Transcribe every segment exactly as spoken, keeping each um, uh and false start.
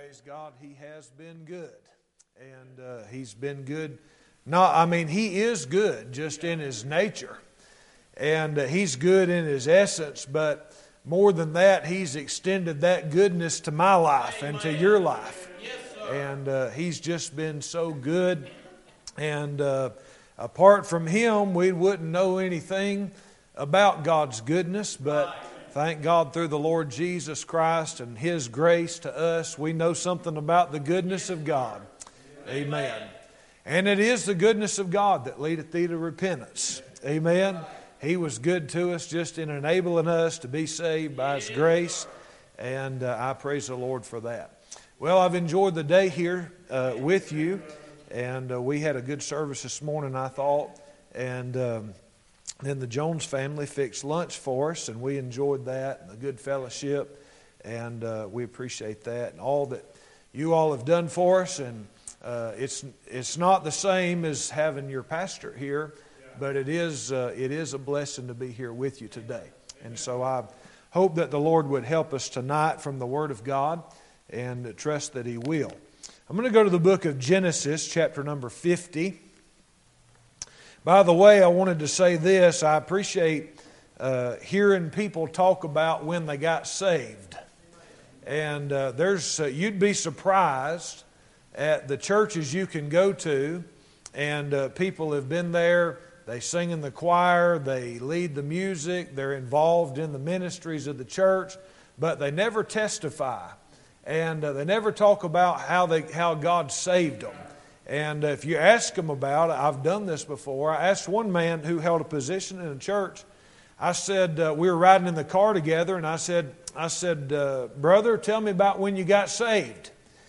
Praise God, He has been good. And uh, He's been good. Not, I mean, He is good just in His nature. And uh, He's good in His essence. But more than that, He's extended that goodness to my life and to your life. And uh, He's just been so good. And uh, apart from Him, we wouldn't know anything about God's goodness. But thank God through the Lord Jesus Christ and His grace to us, we know something about the goodness of God. Amen. And it is the goodness of God that leadeth thee to repentance. Amen. He was good to us just in enabling us to be saved by His grace. And uh, I praise the Lord for that. Well, I've enjoyed the day here uh, with you. And uh, we had a good service this morning, I thought. And um, then the Jones family fixed lunch for us, and we enjoyed that and the good fellowship. And uh, we appreciate that and all that you all have done for us. And uh, it's it's not the same as having your pastor here, but it is uh, it is a blessing to be here with you today. And so I hope that the Lord would help us tonight from the Word of God, and trust that He will. I'm going to go to the book of Genesis, chapter number fifty. By the way, I wanted to say this. I appreciate uh, hearing people talk about when they got saved. And uh, there's uh, you'd be surprised at the churches you can go to, and uh, people have been there. They sing in the choir, they lead the music, they're involved in the ministries of the church, but they never testify. And uh, they never talk about how they how God saved them. And uh, if you ask them about it, I've done this before. I asked one man who held a position in a church. I said, uh, we were riding in the car together, and I said, I said, uh, brother, tell me about when you got saved.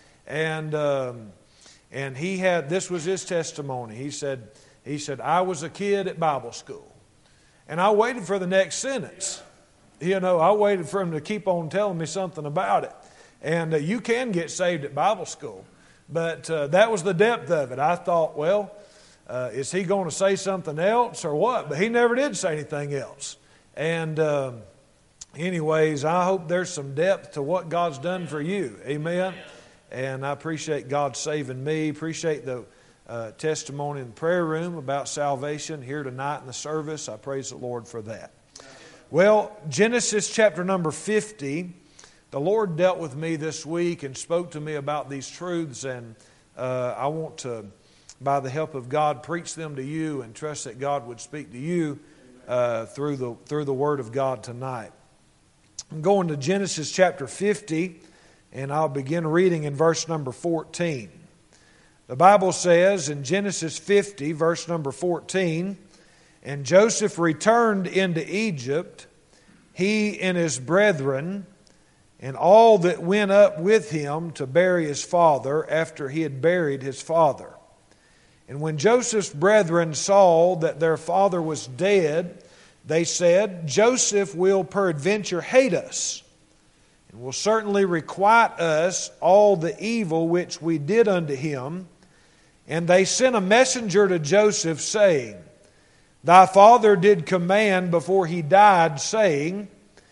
And um, and he had this was his testimony. He said, he said, I was a kid at Bible school, and I waited for the next sentence. You know, I waited for him to keep on telling me something about it. And uh, you can get saved at Bible school. But uh, that was the depth of it. I thought, well, uh, is he going to say something else or what? But he never did say anything else. And uh, anyways, I hope there's some depth to what God's done for you. Amen. And I appreciate God saving me. Appreciate the uh, testimony in the prayer room about salvation here tonight in the service. I praise the Lord for that. Well, Genesis chapter number fifty. The Lord dealt with me this week and spoke to me about these truths, and uh, I want to, by the help of God, preach them to you and trust that God would speak to you uh, through the through the Word of God tonight. I'm going to Genesis chapter fifty, and I'll begin reading in verse number fourteen. The Bible says in Genesis fifty, verse number fourteen, and Joseph returned into Egypt, he and his brethren, and all that went up with him to bury his father after he had buried his father. And when Joseph's brethren saw that their father was dead, they said, Joseph will peradventure hate us, and will certainly requite us all the evil which we did unto him. And they sent a messenger to Joseph, saying, Thy father did command before he died, saying,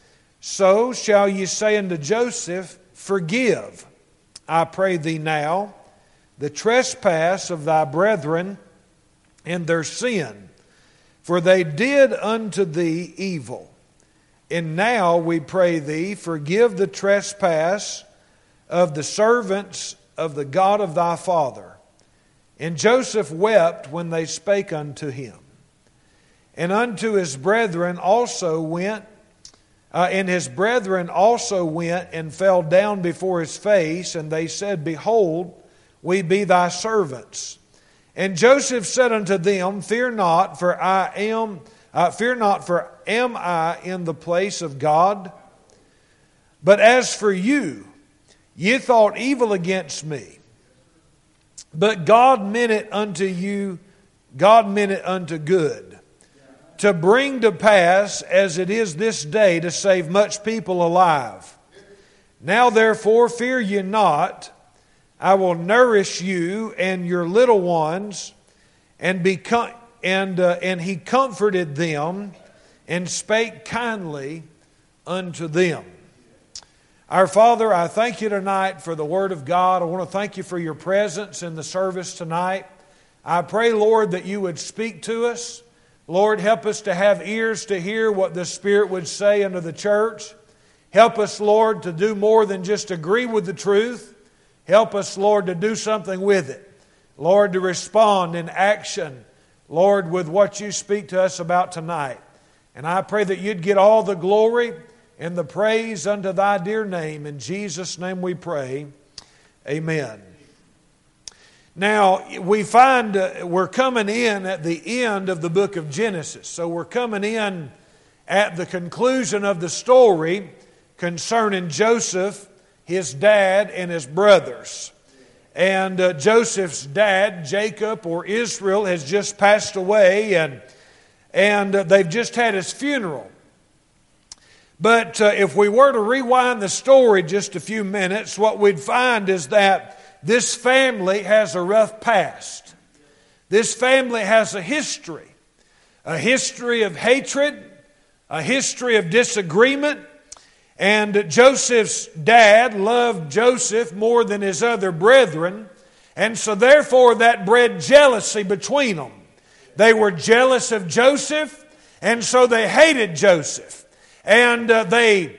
So shall ye say unto Joseph, Forgive, I pray thee now, the trespass of thy brethren and their sin, for they did unto thee evil. And now we pray thee, forgive the trespass of the servants of the God of thy father. And Joseph wept when they spake unto him. And unto his brethren also went Uh, and his brethren also went and fell down before his face, and they said, Behold, we be thy servants. And Joseph said unto them, Fear not, for I am uh, fear not, for am I in the place of God? But as for you, ye thought evil against me, but God meant it unto you, God meant it unto good, to bring to pass, as it is this day, to save much people alive. Now therefore fear ye not, I will nourish you and your little ones. And be com- and uh, and he comforted them and spake kindly unto them. Our Father, I thank you tonight for the Word of God. I want to thank you for your presence in the service tonight. I pray, Lord, that you would speak to us. Lord, help us to have ears to hear what the Spirit would say unto the church. Help us, Lord, to do more than just agree with the truth. Help us, Lord, to do something with it. Lord, to respond in action, Lord, with what you speak to us about tonight. And I pray that you'd get all the glory and the praise unto thy dear name. In Jesus' name we pray. Amen. Now, we find uh, we're coming in at the end of the book of Genesis. So we're coming in at the conclusion of the story concerning Joseph, his dad, and his brothers. And uh, Joseph's dad, Jacob or Israel, has just passed away, and, and uh, they've just had his funeral. But uh, if we were to rewind the story just a few minutes, what we'd find is that this family has a rough past. This family has a history. A history of hatred, a history of disagreement. And Joseph's dad loved Joseph more than his other brethren. And so therefore that bred jealousy between them. They were jealous of Joseph, and so they hated Joseph. And uh, they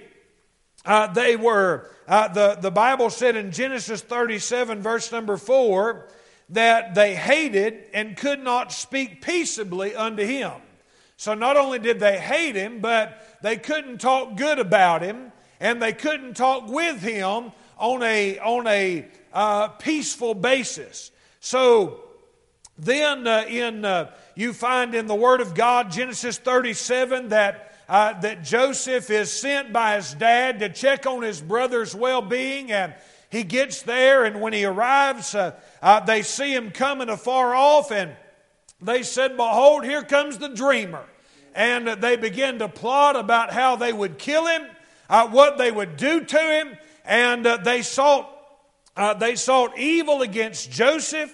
uh, they were, uh, the, the Bible said in Genesis thirty-seven verse number four, that they hated and could not speak peaceably unto him. So not only did they hate him, but they couldn't talk good about him, and they couldn't talk with him on a, on a uh, peaceful basis. So then uh, in uh, you find in the Word of God, Genesis thirty-seven, that Uh, that Joseph is sent by his dad to check on his brother's well-being, and he gets there, and when he arrives, uh, uh, they see him coming afar off, and they said, "Behold, here comes the dreamer." And uh, they begin to plot about how they would kill him, uh, what they would do to him, and uh, they sought uh, they sought evil against Joseph,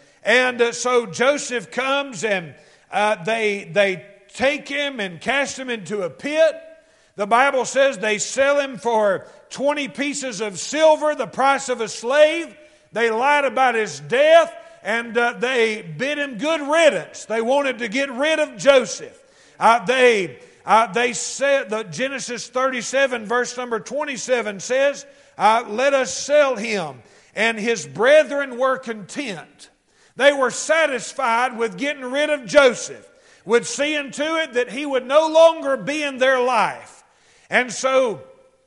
and uh, so Joseph comes, and uh, they they. take him and cast him into a pit. The Bible says they sell him for twenty pieces of silver, the price of a slave. They lied about his death, and uh, they bid him good riddance. They wanted to get rid of Joseph. Uh, they uh, they said, the Genesis thirty-seven verse number twenty-seven says, uh, "Let us sell him." And his brethren were content. They were satisfied with getting rid of Joseph, would see to it that he would no longer be in their life. And so,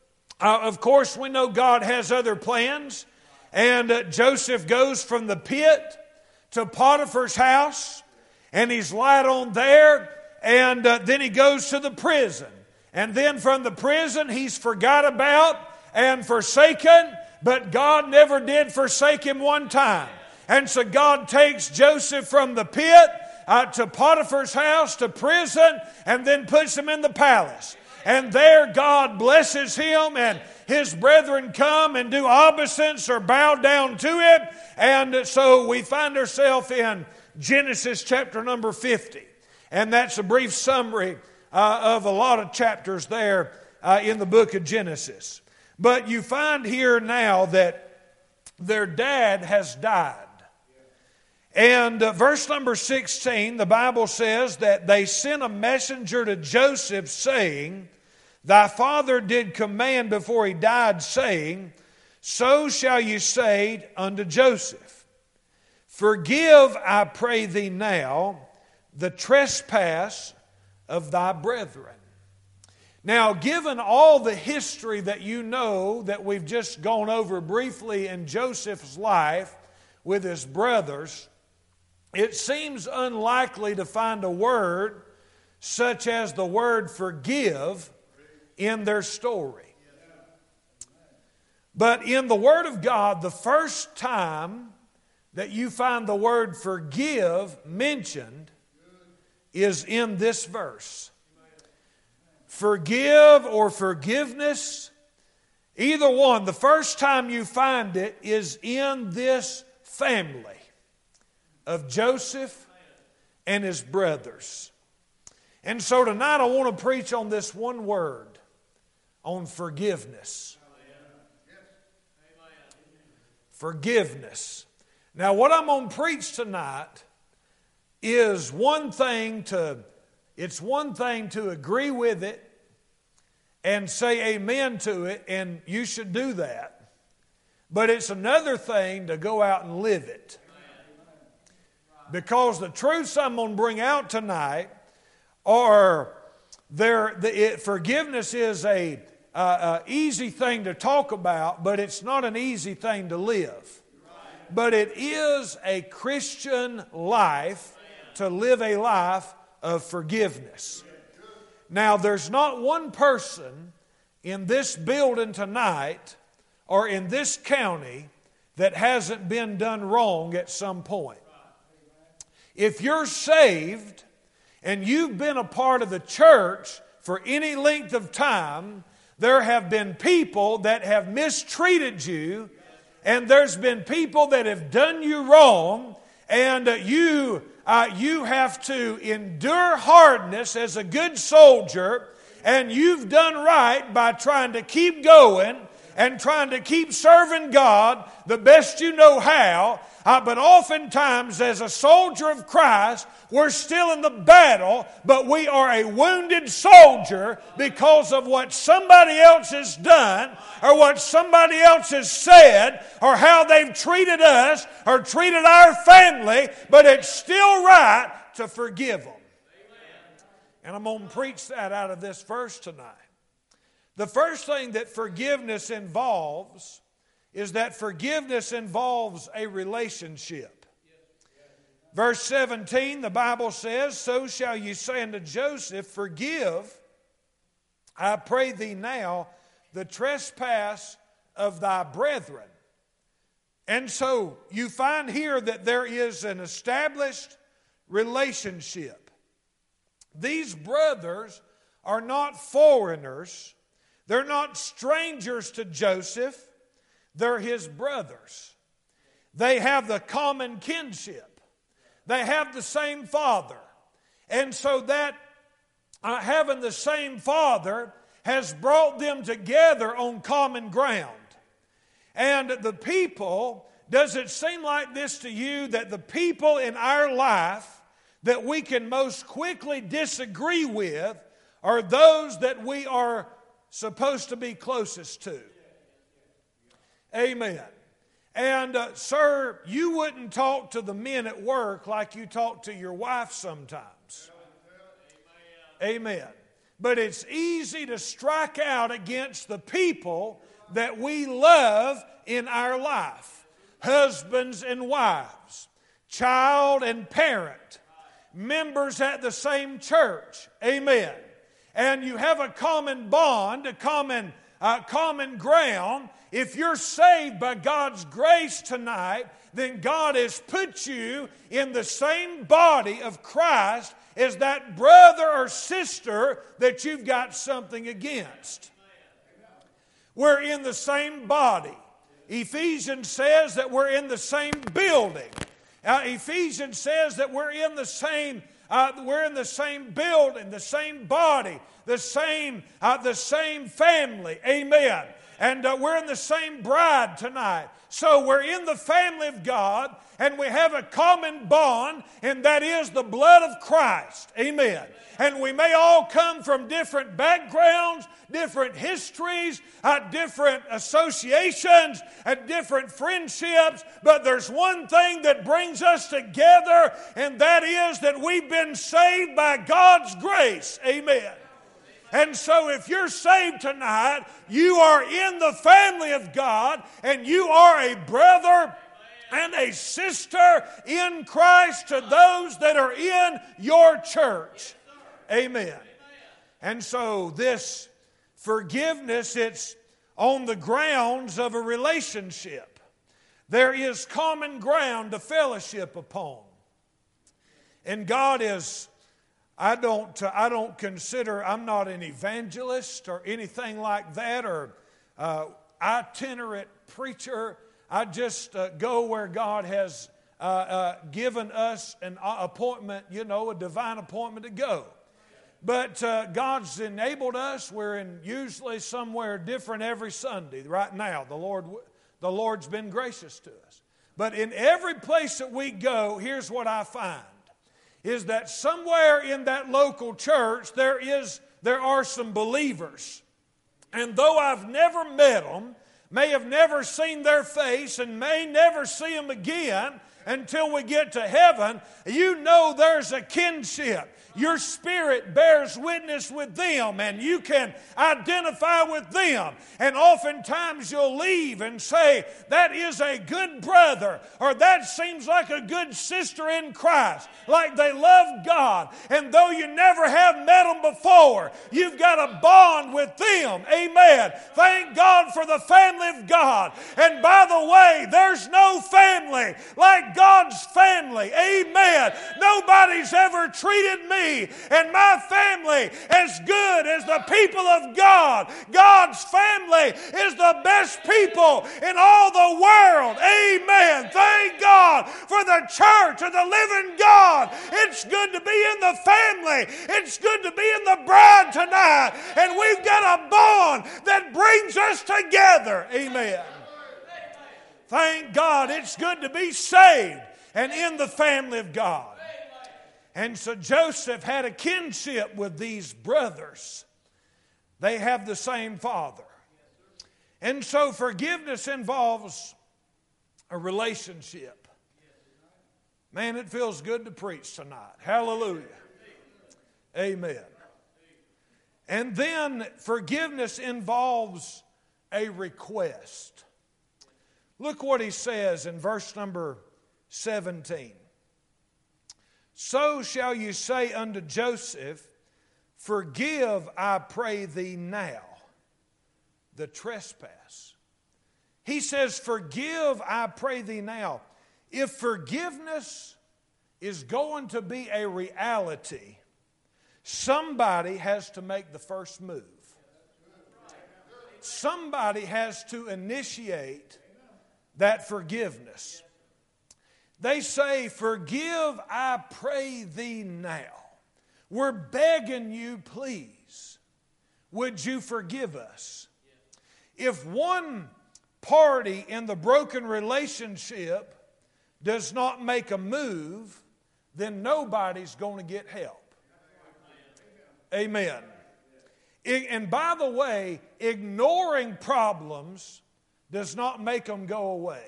uh, of course, we know God has other plans. And uh, Joseph goes from the pit to Potiphar's house, and he's lied on there, and uh, then he goes to the prison. And then from the prison, he's forgot about and forsaken, but God never did forsake him one time. And so God takes Joseph from the pit Uh, to Potiphar's house, to prison, and then puts him in the palace. And there God blesses him, and his brethren come and do obeisance or bow down to him. And so we find ourselves in Genesis chapter number fifty. And that's a brief summary uh, of a lot of chapters there uh, in the book of Genesis. But you find here now that their dad has died. And uh, verse number sixteen, the Bible says that they sent a messenger to Joseph saying, "Thy father did command before he died, saying, So shall you say unto Joseph, Forgive, I pray thee now, the trespass of thy brethren." Now, given all the history that you know that we've just gone over briefly in Joseph's life with his brothers, it seems unlikely to find a word such as the word forgive in their story. But in the Word of God, the first time that you find the word forgive mentioned is in this verse. Forgive or forgiveness, either one, the first time you find it is in this family of Joseph and his brothers. And so tonight I want to preach on this one word, on forgiveness. Forgiveness. Now, what I'm going to preach tonight is one thing to, it's one thing to agree with it and say amen to it, and you should do that. But it's another thing to go out and live it. Because the truths I'm going to bring out tonight are, there. The, it, forgiveness is a uh, uh, easy thing to talk about, but it's not an easy thing to live. But it is a Christian life to live a life of forgiveness. Now, there's not one person in this building tonight or in this county that hasn't been done wrong at some point. If you're saved and you've been a part of the church for any length of time, there have been people that have mistreated you, and there's been people that have done you wrong, and you uh, you have to endure hardness as a good soldier, and you've done right by trying to keep going and trying to keep serving God the best you know how. Uh, but oftentimes, as a soldier of Christ, we're still in the battle, but we are a wounded soldier because of what somebody else has done, or what somebody else has said, or how they've treated us, or treated our family, but it's still right to forgive them. And I'm going to preach that out of this verse tonight. The first thing that forgiveness involves is that forgiveness involves a relationship. Verse seventeen, the Bible says, "So shall you say unto Joseph, Forgive, I pray thee now, the trespass of thy brethren." And so you find here that there is an established relationship. These brothers are not foreigners. They're not strangers to Joseph. They're his brothers. They have the common kinship. They have the same father. And so that uh, having the same father has brought them together on common ground. And the people, does it seem like this to you, that the people in our life that we can most quickly disagree with are those that we are supposed to be closest to? Amen. And, uh, sir, you wouldn't talk to the men at work like you talk to your wife sometimes. Amen. Amen. But it's easy to strike out against the people that we love in our life. Husbands and wives, child and parent, members at the same church. Amen. And you have a common bond, a common, uh, common ground. If you're saved by God's grace tonight, then God has put you in the same body of Christ as that brother or sister that you've got something against. We're in the same body. Ephesians says that we're in the same building. Uh, Ephesians says that we're in the same uh, we're in the same building, the same body, the same uh, the same family. Amen. And uh, we're in the same bride tonight. So we're in the family of God, and we have a common bond, and that is the blood of Christ. Amen. And we may all come from different backgrounds, different histories, uh, different associations, and different friendships, but there's one thing that brings us together, and that is that we've been saved by God's grace. Amen. And so if you're saved tonight, you are in the family of God, and you are a brother and a sister in Christ to those that are in your church. Amen. And so this forgiveness, it's on the grounds of a relationship. There is common ground to fellowship upon. And God is... I don't, uh, I don't consider, I'm not an evangelist or anything like that, or uh, itinerant preacher. I just uh, go where God has uh, uh, given us an appointment, you know, a divine appointment to go. But uh, God's enabled us. We're in usually somewhere different every Sunday. Right now, the Lord, the Lord's been gracious to us. But in every place that we go, here's what I find, is that somewhere in that local church there is there are some believers. And though I've never met them, may have never seen their face, and may never see them again until we get to heaven, you know there's a kinship. Your spirit bears witness with them, and you can identify with them. And oftentimes you'll leave and say, that is a good brother, or that seems like a good sister in Christ, like they love God. And though you never have met them before, you've got a bond with them. Amen. Thank God for the family of God. And by the way, there's no family like God's family. Amen. Nobody's ever treated me and my family as good as the people of God. God's family is the best people in all the world. Amen. Thank God for the church of the living God. It's good to be in the family. It's good to be in the bride tonight. And we've got a bond that brings us together. Amen. Thank God it's good to be saved and in the family of God. And so Joseph had a kinship with these brothers. They have the same father. And so forgiveness involves a relationship. Man, it feels good to preach tonight. Hallelujah. Amen. And then forgiveness involves a request. Look what he says in verse number seventeen. So shall you say unto Joseph, forgive, I pray thee now, the trespass. He says, forgive, I pray thee now. If forgiveness is going to be a reality, somebody has to make the first move. Somebody has to initiate that forgiveness. They say, forgive, I pray thee now. We're begging you, please, would you forgive us? If one party in the broken relationship does not make a move, then nobody's going to get help. Amen. And by the way, ignoring problems does not make them go away.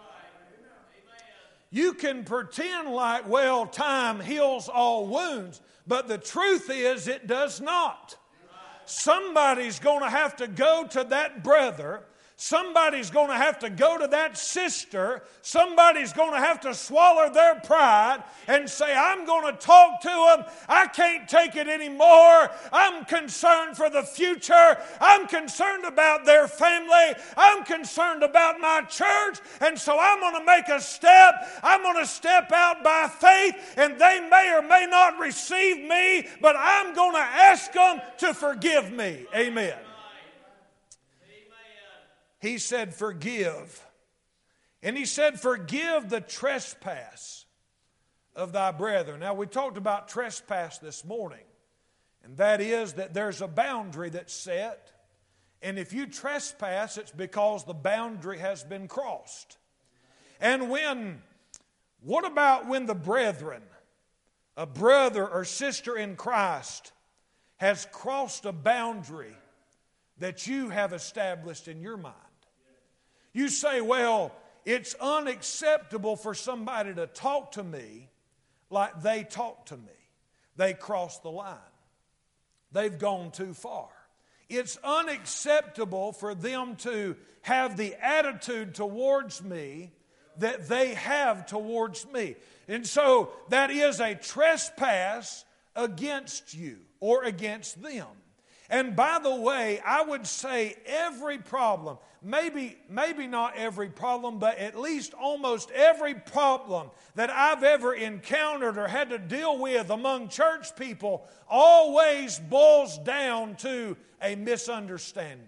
You can pretend like, well, time heals all wounds, but the truth is it does not. Somebody's going to have to go to that brother. Somebody's going to have to go to that sister. Somebody's going to have to swallow their pride and say, I'm going to talk to them. I can't take it anymore. I'm concerned for the future. I'm concerned about their family. I'm concerned about my church. And so I'm going to make a step. I'm going to step out by faith, and they may or may not receive me, but I'm going to ask them to forgive me. Amen. He said, forgive. And he said, forgive the trespass of thy brethren. Now, we talked about trespass this morning. And that is that there's a boundary that's set. And if you trespass, it's because the boundary has been crossed. And when, what about when the brethren, a brother or sister in Christ, has crossed a boundary that you have established in your mind? You say, well, it's unacceptable for somebody to talk to me like they talk to me. They crossed the line. They've gone too far. It's unacceptable for them to have the attitude towards me that they have towards me. And so that is a trespass against you or against them. And by the way, I would say every problem, maybe, maybe not every problem, but at least almost every problem that I've ever encountered or had to deal with among church people always boils down to a misunderstanding.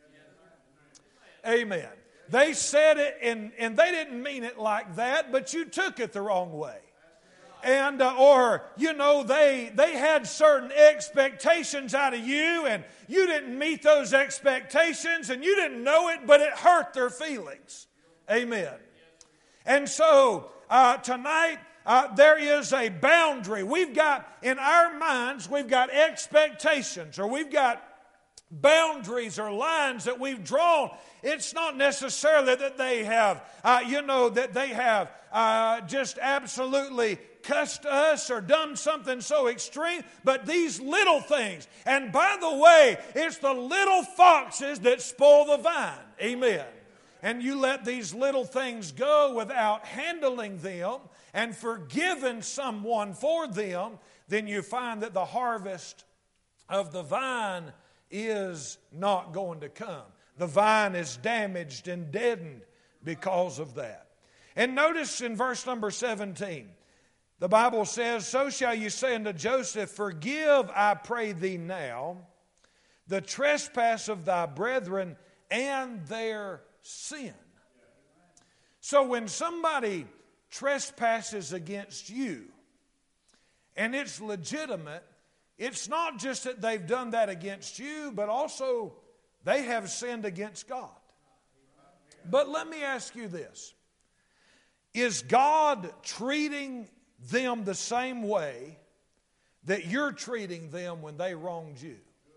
Amen. They said it and, and they didn't mean it like that, but you took it the wrong way. And uh, or, you know, they they had certain expectations out of you, and you didn't meet those expectations, and you didn't know it, but it hurt their feelings. Amen. And so uh, tonight uh, there is a boundary. We've got, in our minds, we've got expectations, or we've got boundaries or lines that we've drawn. It's not necessarily that they have, uh, you know, that they have uh, just absolutely cussed us or done something so extreme, but these little things. And by the way, it's the little foxes that spoil the vine. Amen. And you let these little things go without handling them and forgiving someone for them, then you find that the harvest of the vine is not going to come. The vine is damaged and deadened because of that. And notice in verse number seventeen, the Bible says, "So shall you say unto Joseph, Forgive, I pray thee now, the trespass of thy brethren and their sin." So when somebody trespasses against you, and it's legitimate, it's not just that they've done that against you, but also they have sinned against God. But let me ask you this. Is God treating them the same way that you're treating them when they wronged you?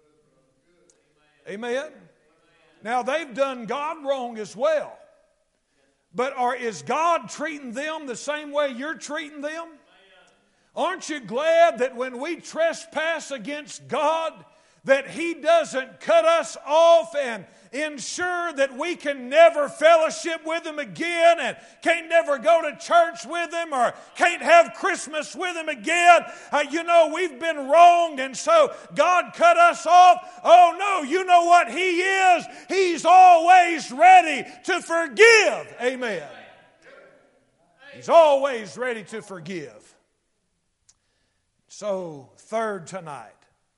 Amen? Now, they've done God wrong as well. But are, is God treating them the same way you're treating them? Aren't you glad that when we trespass against God, that He doesn't cut us off and ensure that we can never fellowship with Him again and can't never go to church with Him or can't have Christmas with Him again? Uh, you know, we've been wronged, and so God cut us off. Oh no, you know what He is? He's always ready to forgive. Amen. He's always ready to forgive. So, third tonight,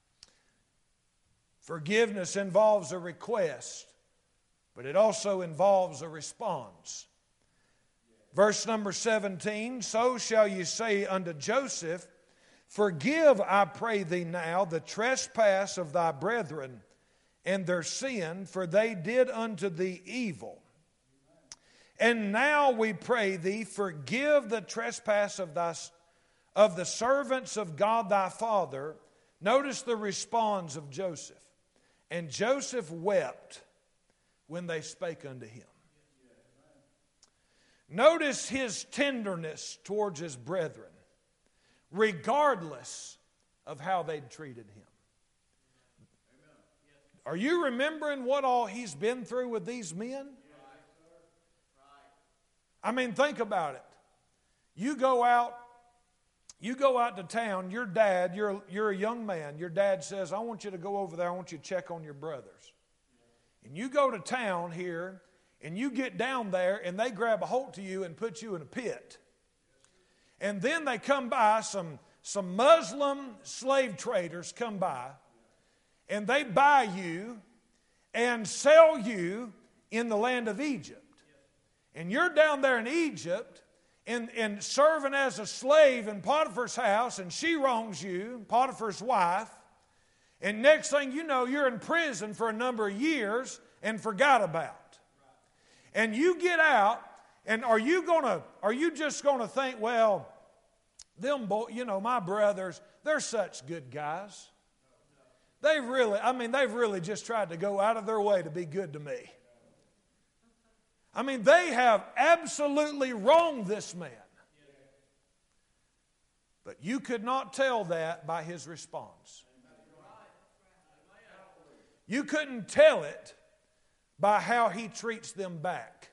forgiveness involves a request, but it also involves a response. Verse number seventeen, "So shall you say unto Joseph, Forgive, I pray thee now, the trespass of thy brethren and their sin, for they did unto thee evil. And now we pray thee, forgive the trespass of thy of the servants of God thy Father." Notice the response of Joseph. "And Joseph wept when they spake unto him." Notice his tenderness towards his brethren, regardless of how they'd treated him. Are you remembering what all he's been through with these men? I mean, think about it. You go out You go out to town, your dad, you're, you're a young man, your dad says, "I want you to go over there, I want you to check on your brothers." And you go to town here, and you get down there, and they grab a hold to you and put you in a pit. And then they come by, some, some Muslim slave traders come by, and they buy you and sell you in the land of Egypt. And you're down there in Egypt, And, and serving as a slave in Potiphar's house, and she wrongs you, Potiphar's wife, and next thing you know, you're in prison for a number of years and forgot about. And you get out, and are you gonna? Are you just gonna think, well, them boy, you know, my brothers, they're such good guys. They really, I mean, they've really just tried to go out of their way to be good to me. I mean, they have absolutely wronged this man. But you could not tell that by his response. You couldn't tell it by how he treats them back.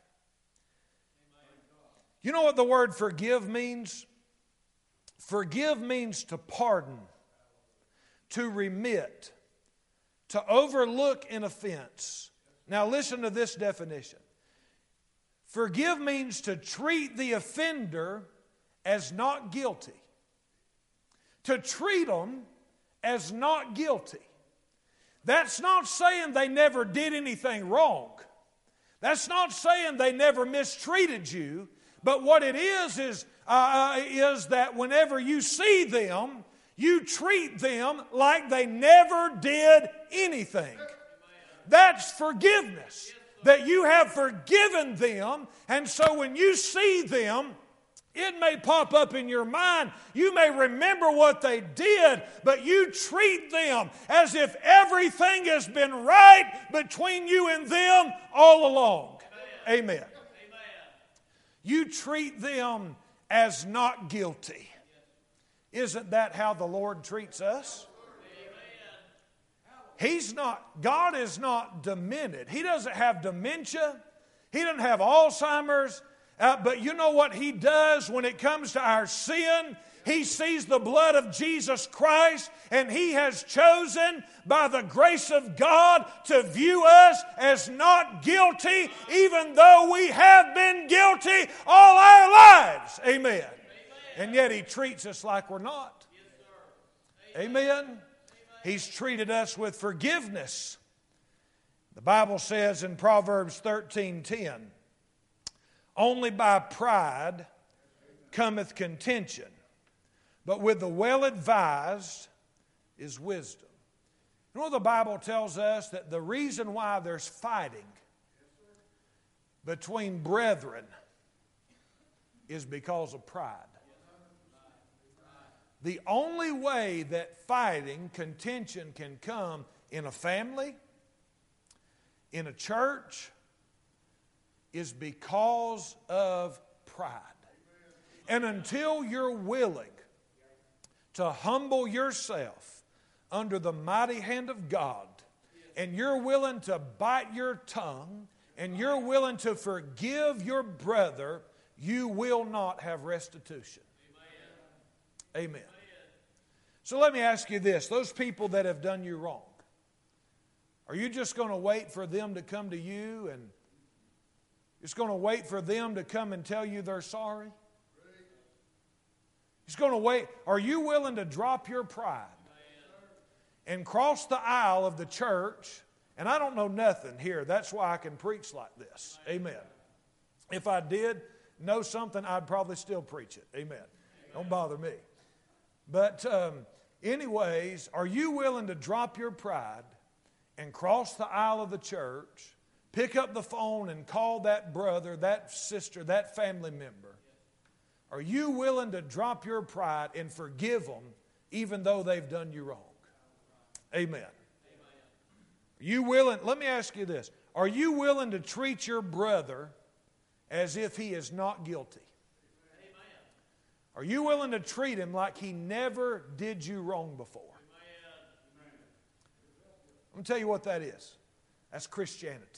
You know what the word forgive means? Forgive means to pardon, to remit, to overlook an offense. Now listen to this definition. Forgive means to treat the offender as not guilty. To treat them as not guilty. That's not saying they never did anything wrong. That's not saying they never mistreated you. But what it is is, uh, is that whenever you see them, you treat them like they never did anything. That's forgiveness. that you have forgiven them, and so when you see them, it may pop up in your mind. You may remember what they did, but you treat them as if everything has been right between you and them all along. Amen. Amen. You treat them as not guilty. Isn't that how the Lord treats us? He's not, God is not demented. He doesn't have dementia. He doesn't have Alzheimer's. Uh, but you know what He does when it comes to our sin? He sees the blood of Jesus Christ, and He has chosen by the grace of God to view us as not guilty, even though we have been guilty all our lives. Amen. Amen. And yet He treats us like we're not. Yes, Amen. Amen. He's treated us with forgiveness. The Bible says in Proverbs thirteen ten, only by pride cometh contention, but with the well-advised is wisdom. You know, the Bible tells us that the reason why there's fighting between brethren is because of pride. The only way that fighting, contention can come in a family, in a church, is because of pride. And until you're willing to humble yourself under the mighty hand of God, and you're willing to bite your tongue, and you're willing to forgive your brother, you will not have restitution. Amen. Amen. So let me ask you this. Those people that have done you wrong, are you just going to wait for them to come to you and just going to wait for them to come and tell you they're sorry? Just going to wait. Are you willing to drop your pride and cross the aisle of the church? And I don't know nothing here. That's why I can preach like this. Amen. If I did know something, I'd probably still preach it. Amen. Don't bother me. But um, anyways, are you willing to drop your pride and cross the aisle of the church, pick up the phone and call that brother, that sister, that family member? Are you willing to drop your pride and forgive them even though they've done you wrong? Amen. Are you willing, let me ask you this. Are you willing to treat your brother as if he is not guilty? Are you willing to treat him like he never did you wrong before? I'm going to tell you what that is. That's Christianity.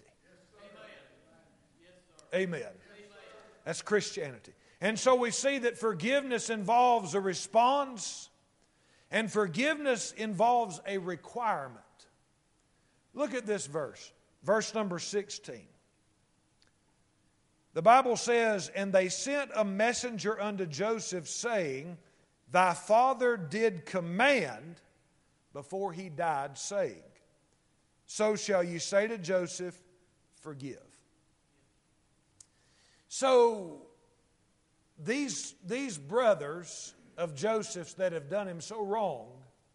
Amen. That's Christianity. And so we see that forgiveness involves a response, and forgiveness involves a requirement. Look at this verse, verse number sixteen. The Bible says, and they sent a messenger unto Joseph, saying, thy father did command before he died, saying, so shall you say to Joseph, forgive. So these, these brothers of Joseph's that have done him so wrong,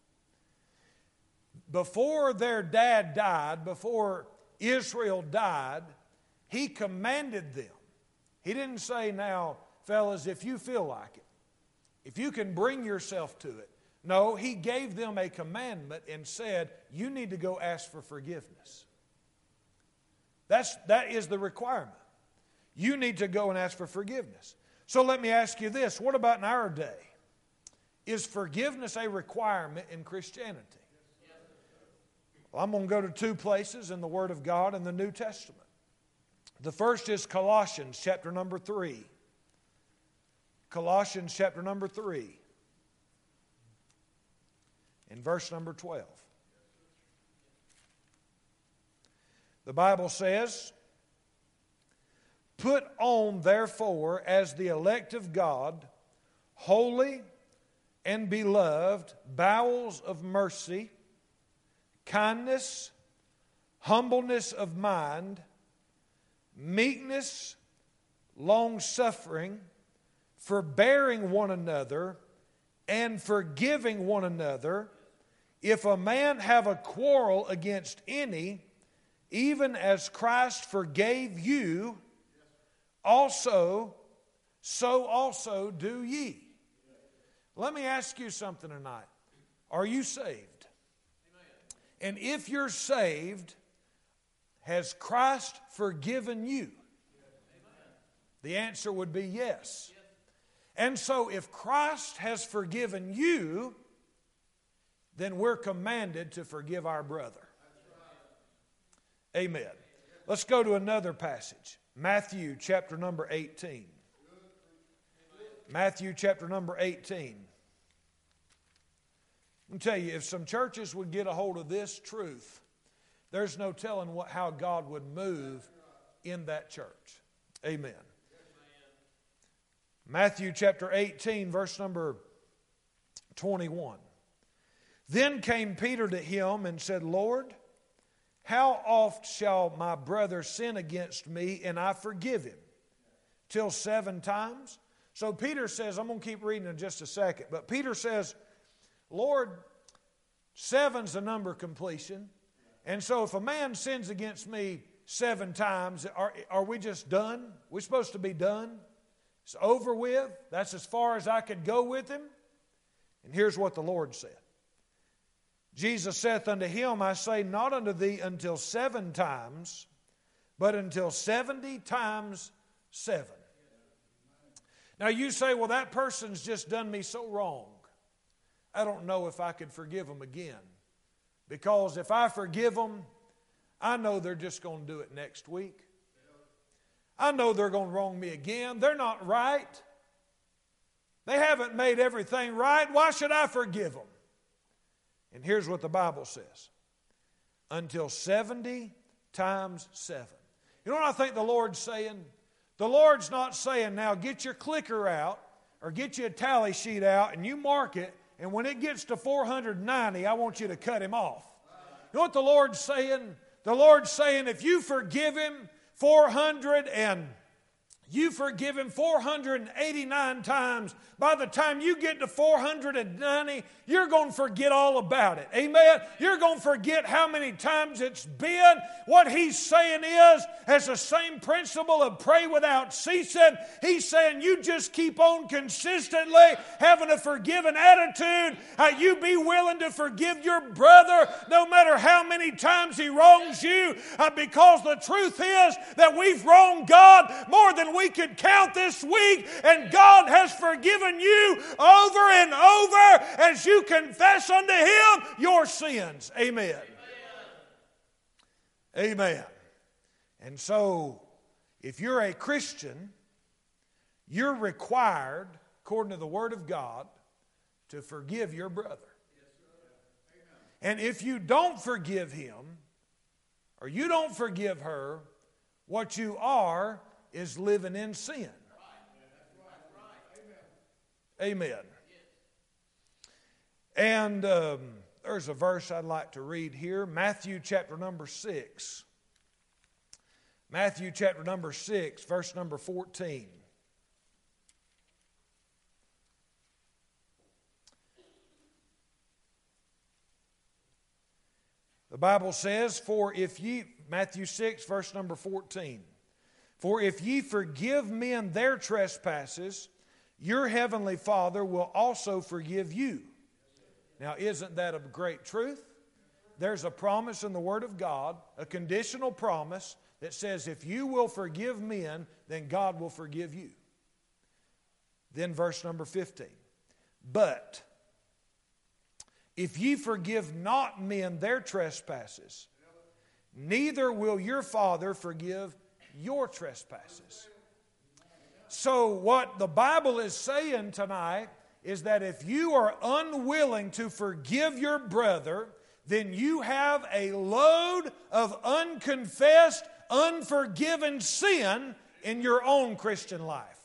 before their dad died, before Israel died, he commanded them. He didn't say, now, fellas, if you feel like it, if you can bring yourself to it. No, he gave them a commandment and said, you need to go ask for forgiveness. That's, that is the requirement. You need to go and ask for forgiveness. So let me ask you this. What about in our day? Is forgiveness a requirement in Christianity? Well, I'm going to go to two places in the Word of God in the New Testament. The first is Colossians chapter number three. Colossians chapter number three. In verse number twelve. The Bible says, put on therefore as the elect of God, holy and beloved, bowels of mercy, kindness, humbleness of mind, meekness, long-suffering, forbearing one another, and forgiving one another. If a man have a quarrel against any, even as Christ forgave you, also, so also do ye. Let me ask you something tonight. Are you saved? And if you're saved, has Christ forgiven you? The answer would be yes. And so if Christ has forgiven you, then we're commanded to forgive our brother. Amen. Let's go to another passage. Matthew chapter number eighteen. Matthew chapter number eighteen. Let me tell you, if some churches would get a hold of this truth, there's no telling what, how God would move in that church. Amen. Matthew chapter eighteen, verse number twenty-one. Then came Peter to him and said, Lord, how oft shall my brother sin against me and I forgive him? Till seven times? So Peter says, I'm going to keep reading in just a second, but Peter says, Lord, seven's the number of completion. And so if a man sins against me seven times, are, are we just done? We're supposed to be done? It's over with. That's as far as I could go with him. And here's what the Lord said. Jesus saith unto him, I say not unto thee until seven times, but until seventy times seven. Now you say, well, that person's just done me so wrong. I don't know if I could forgive them again. Because if I forgive them, I know they're just going to do it next week. I know they're going to wrong me again. They're not right. They haven't made everything right. Why should I forgive them? And here's what the Bible says. Until seventy times seven. You know what I think the Lord's saying? The Lord's not saying, now get your clicker out or get you a tally sheet out and you mark it, and when it gets to four hundred ninety, I want you to cut him off. You know what the Lord's saying? The Lord's saying, if you forgive him four hundred and you forgive him four hundred eighty-nine times, by the time you get to four hundred ninety, you're going to forget all about it. Amen? You're going to forget how many times it's been. What he's saying is, as the same principle of pray without ceasing, he's saying you just keep on consistently having a forgiving attitude. Uh, you be willing to forgive your brother no matter how many times he wrongs you, uh, because the truth is that we've wronged God more than we could count this week, and God has forgiven you over and over as you confess unto him your sins. Amen. Amen. Amen. And so, if you're a Christian, you're required, according to the Word of God, to forgive your brother. And if you don't forgive him, or you don't forgive her, what you are is living in sin. Amen. And um, there's a verse I'd like to read here. Matthew chapter number six. Matthew chapter number six, verse number fourteen. The Bible says, for if ye, Matthew six, verse number fourteen. For if ye forgive men their trespasses, your heavenly Father will also forgive you. Now, isn't that a great truth? There's a promise in the Word of God, a conditional promise that says if you will forgive men, then God will forgive you. Then verse number fifteen. But if ye forgive not men their trespasses, neither will your Father forgive your trespasses. So what the Bible is saying tonight is that if you are unwilling to forgive your brother, then you have a load of unconfessed, unforgiven sin in your own Christian life.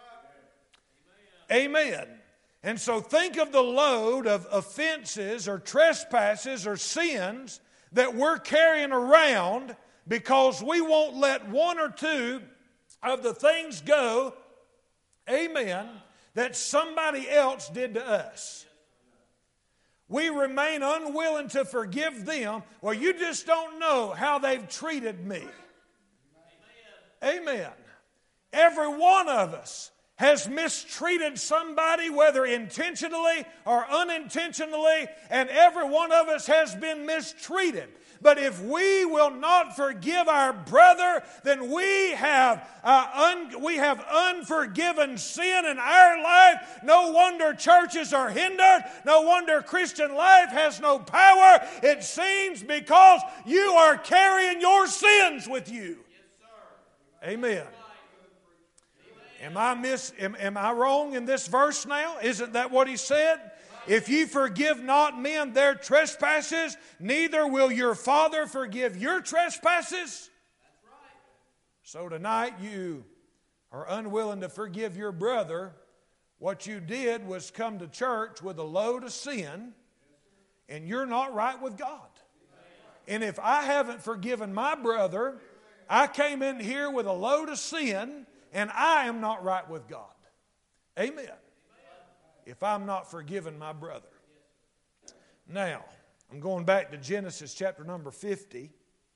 Amen. And so think of the load of offenses or trespasses or sins that we're carrying around because we won't let one or two of the things go, amen, that somebody else did to us. we remain unwilling to forgive them, well, you just don't know how they've treated me. Amen. Amen. Every one of us has mistreated somebody, whether intentionally or unintentionally, and every one of us has been mistreated. But if we will not forgive our brother, then we have uh, un- we have unforgiven sin in our life. No wonder churches are hindered. No wonder Christian life has no power. It seems because you are carrying your sins with you. Yes, sir. Amen. Am I miss? Am, am I wrong in this verse now? Isn't that what he said? If ye forgive not men their trespasses, neither will your Father forgive your trespasses. That's right. So tonight you are unwilling to forgive your brother. What you did was come to church with a load of sin, and you're not right with God. And if I haven't forgiven my brother, I came in here with a load of sin, and I am not right with God. Amen. If I'm not forgiving my brother. Now, I'm going back to Genesis chapter number fifty.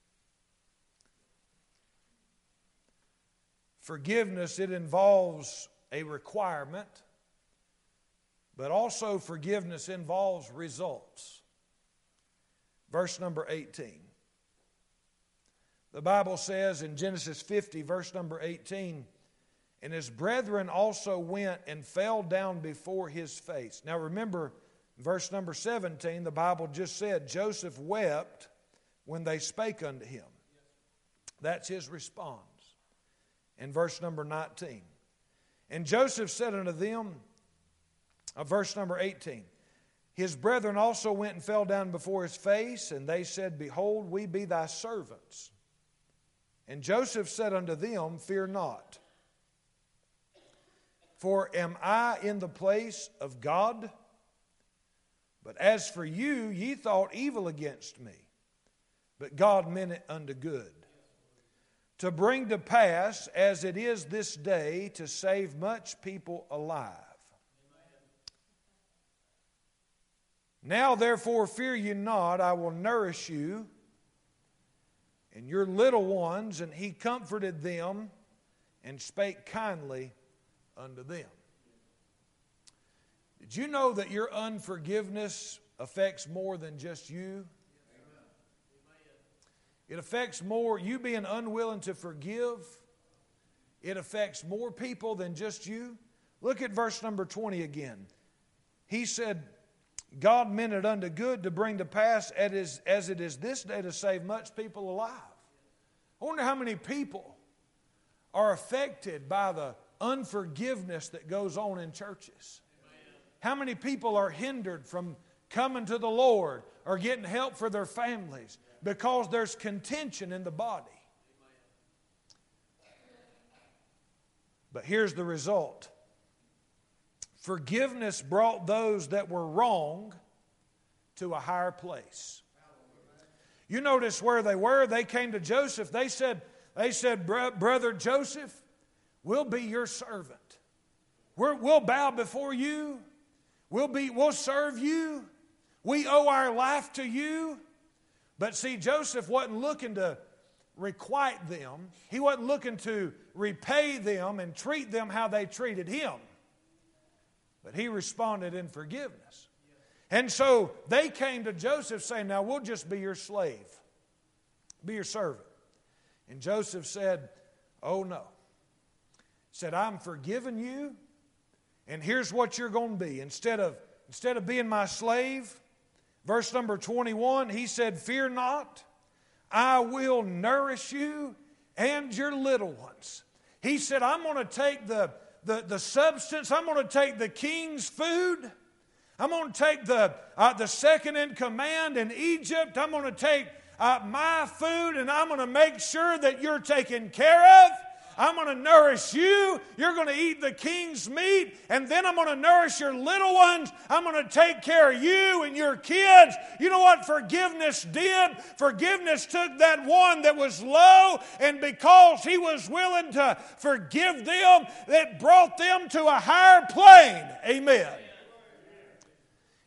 Forgiveness, it involves a requirement, but also forgiveness involves results. Verse number eighteen. The Bible says in Genesis fifty, verse number eighteen, and his brethren also went and fell down before his face. Now remember, verse number seventeen, the Bible just said, Joseph wept when they spake unto him. That's his response. In verse number nineteen. And Joseph said unto them, uh, verse number eighteen, his brethren also went and fell down before his face, and they said, behold, we be thy servants. And Joseph said unto them, fear not. For am I in the place of God? But as for you, ye thought evil against me, but God meant it unto good, to bring to pass, as it is this day, to save much people alive. Now therefore fear ye not, I will nourish you and your little ones. And he comforted them and spake kindly unto them. Did you know that your unforgiveness affects more than just you? It affects more, you being unwilling to forgive, it affects more people than just you. Look at verse number twenty again. He said, God meant it unto good to bring to pass as it is this day to save much people alive. I wonder how many people are affected by the unforgiveness that goes on in churches. How many people are hindered from coming to the Lord or getting help for their families because there's contention in the body. But here's the result. Forgiveness brought those that were wrong to a higher place. You notice where they were. They came to Joseph. They said, they said, brother Joseph, we'll be your servant. We're, we'll bow before you. We'll be, we'll serve you. We owe our life to you. But see, Joseph wasn't looking to requite them. He wasn't looking to repay them and treat them how they treated him. But he responded in forgiveness. And so they came to Joseph saying, now we'll just be your slave. Be your servant. And Joseph said, oh no. He said, I'm forgiving you. And here's what you're going to be. Instead of, instead of being my slave, verse number twenty-one, he said, fear not, I will nourish you and your little ones. He said, I'm going to take the, the, the substance, I'm going to take the king's food, I'm going to take the, uh, the second in command in Egypt, I'm going to take uh, my food, and I'm going to make sure that you're taken care of. I'm going to nourish you. You're going to eat the king's meat. And then I'm going to nourish your little ones. I'm going to take care of you and your kids. You know what forgiveness did? Forgiveness took that one that was low, and because he was willing to forgive them, it brought them to a higher plane. Amen.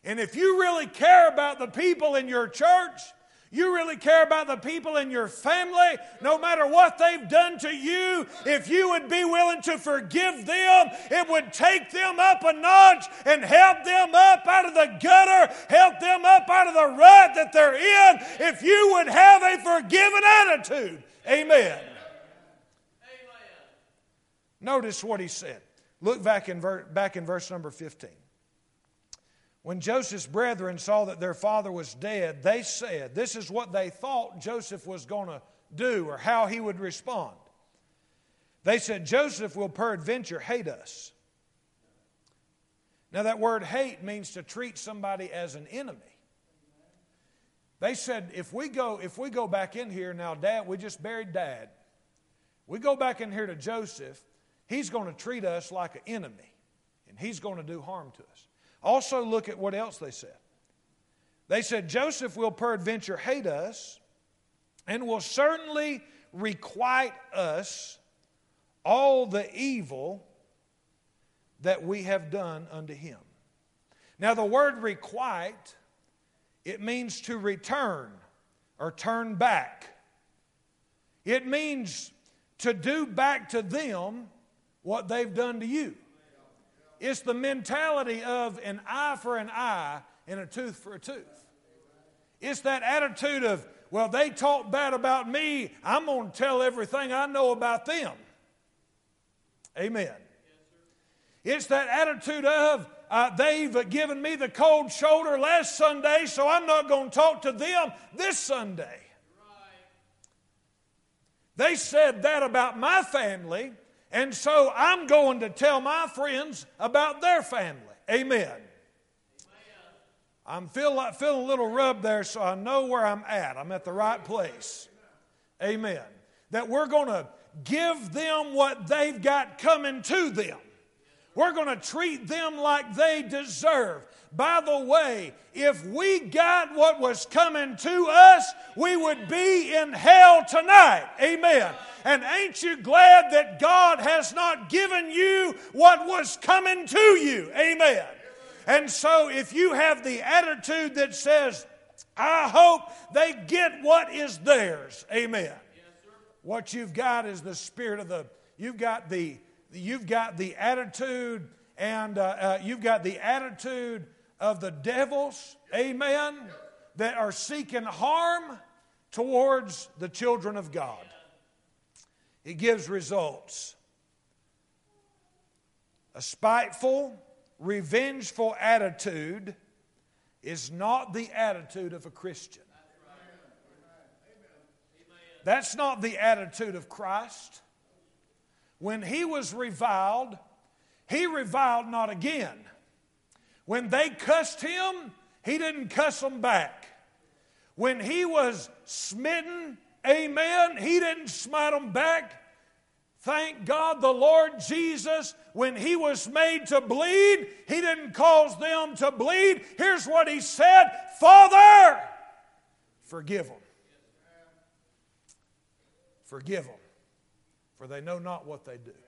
And if you really care about the people in your church, you really care about the people in your family, no matter what they've done to you, if you would be willing to forgive them, it would take them up a notch and help them up out of the gutter, help them up out of the rut that they're in, if you would have a forgiving attitude. Amen. Amen. Notice what he said. Look back in, ver- back in verse number fifteen. When Joseph's brethren saw that their father was dead, they said, this is what they thought Joseph was going to do or how he would respond. They said, Joseph will peradventure hate us. Now that word hate means to treat somebody as an enemy. They said, if we go, if we go back in here, now Dad, we just buried Dad. We go back in here to Joseph, he's going to treat us like an enemy, and he's going to do harm to us. Also, look at what else they said. They said, Joseph will peradventure hate us and will certainly requite us all the evil that we have done unto him. Now, the word requite, it means to return or turn back. It means to do back to them what they've done to you. It's the mentality of an eye for an eye and a tooth for a tooth. It's that attitude of, well, they talk bad about me, I'm going to tell everything I know about them. Amen. It's that attitude of, uh, they've given me the cold shoulder last Sunday, so I'm not going to talk to them this Sunday. They said that about my family, and so I'm going to tell my friends about their family. Amen. Amen. I'm feel like, feeling a little rubbed there, so I know where I'm at. I'm at the right place. Amen. That we're going to give them what they've got coming to them. We're going to treat them like they deserve. By the way, if we got what was coming to us, we would be in hell tonight. Amen. And ain't you glad that God has not given you what was coming to you? Amen. And so if you have the attitude that says, I hope they get what is theirs. Amen. What you've got is the spirit of the, you've got the, you've got the attitude and uh, uh, you've got the attitude of the devils, amen, that are seeking harm towards the children of God. It gives results. A spiteful, revengeful attitude is not the attitude of a Christian. That's not the attitude of Christ. When he was reviled, he reviled not again. When they cussed him, he didn't cuss them back. When he was smitten, amen, he didn't smite them back. Thank God the Lord Jesus, when he was made to bleed, he didn't cause them to bleed. Here's what he said, Father, forgive them. Forgive them, for they know not what they do.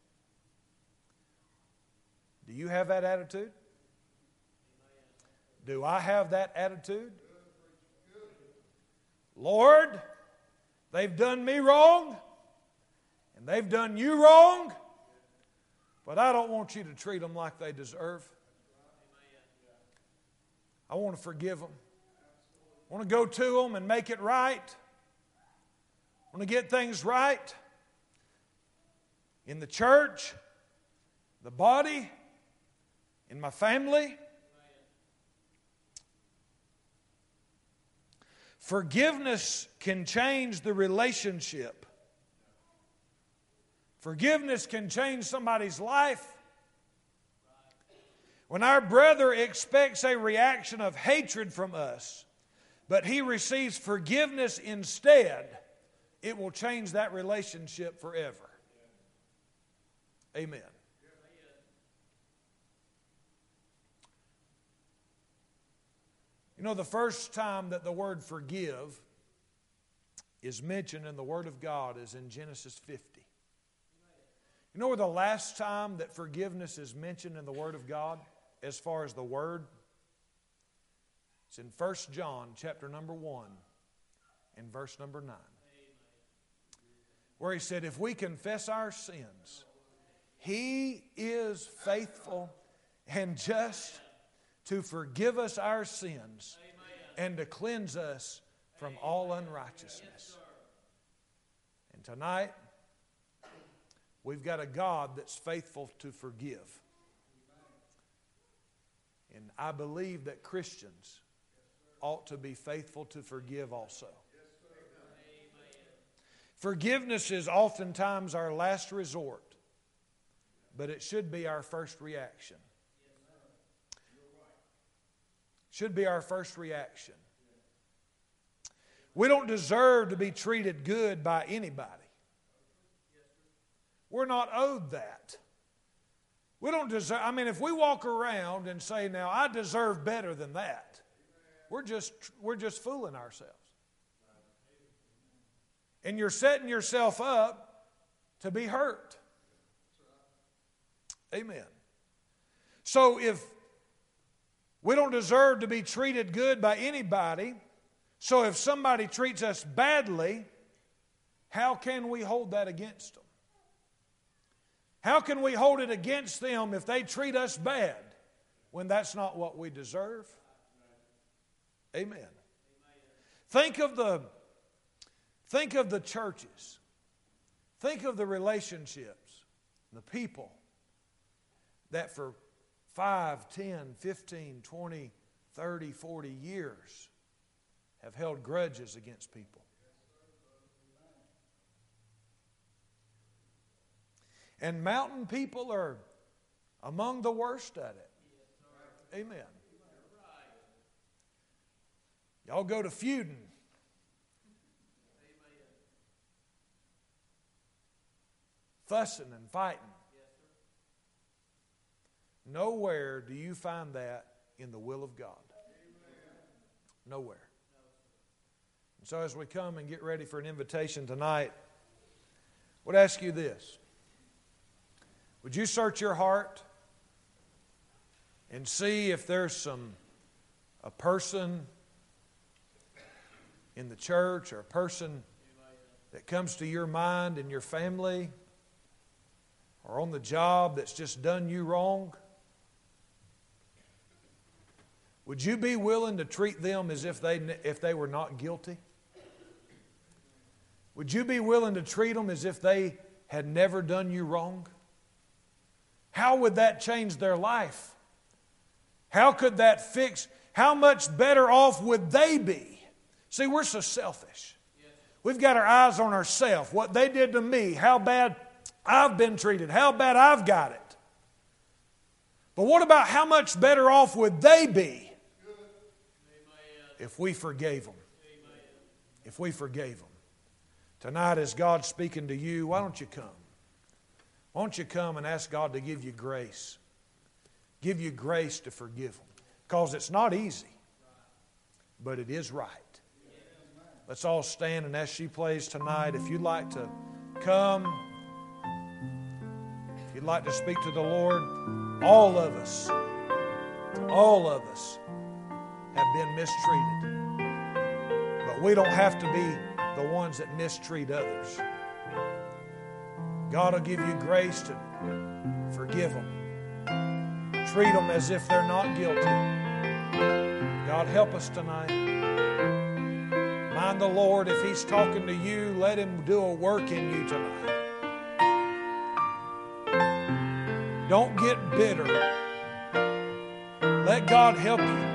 Do you have that attitude? Do I have that attitude? Lord, they've done me wrong, and they've done you wrong, but I don't want you to treat them like they deserve. I want to forgive them. I want to go to them and make it right. I want to get things right in the church, the body, in my family. Forgiveness can change the relationship. Forgiveness can change somebody's life. When our brother expects a reaction of hatred from us, but he receives forgiveness instead, it will change that relationship forever. Amen. You know, the first time that the word forgive is mentioned in the Word of God is in Genesis fifty. You know where the last time that forgiveness is mentioned in the Word of God as far as the word? It's in First John chapter number one and verse number nine. Where he said, if we confess our sins, He is faithful and just to forgive us our sins and to cleanse us from all unrighteousness. And tonight, we've got a God that's faithful to forgive. And I believe that Christians ought to be faithful to forgive also. Forgiveness is oftentimes our last resort, but it should be our first reaction. Should be our first reaction. We don't deserve to be treated good by anybody. We're not owed that. We don't deserve, I mean, if we walk around and say, now, I deserve better than that, we're just, we're just fooling ourselves. And you're setting yourself up to be hurt. Amen. So if we don't deserve to be treated good by anybody, so if somebody treats us badly, how can we hold that against them? How can we hold it against them if they treat us bad when that's not what we deserve? Amen. Think of the, think of the churches. Think of the relationships, the people that for five, ten, fifteen, twenty, thirty, forty years have held grudges against people. And mountain people are among the worst at it. Amen. Y'all go to feuding. Fussing and fighting. Nowhere do you find that in the will of God. Nowhere. And so as we come and get ready for an invitation tonight, I would ask you this. Would you search your heart and see if there's some a person in the church or a person that comes to your mind in your family or on the job that's just done you wrong? Would you be willing to treat them as if they if they were not guilty? Would you be willing to treat them as if they had never done you wrong? How would that change their life? How could that fix? How much better off would they be? See, we're so selfish. We've got our eyes on ourselves. What they did to me, how bad I've been treated, how bad I've got it. But what about how much better off would they be if we forgave them? If we forgave them. Tonight, as God's speaking to you, why don't you come? Why don't you come and ask God to give you grace? Give you grace to forgive them. Because it's not easy, but it is right. Let's all stand, and as she plays tonight, if you'd like to come, if you'd like to speak to the Lord, all of us, all of us have been mistreated. But we don't have to be the ones that mistreat others. God will give you grace to forgive them. Treat them as if they're not guilty. God, help us tonight. Mind the Lord, if He's talking to you, let Him do a work in you tonight. Don't get bitter. Let God help you.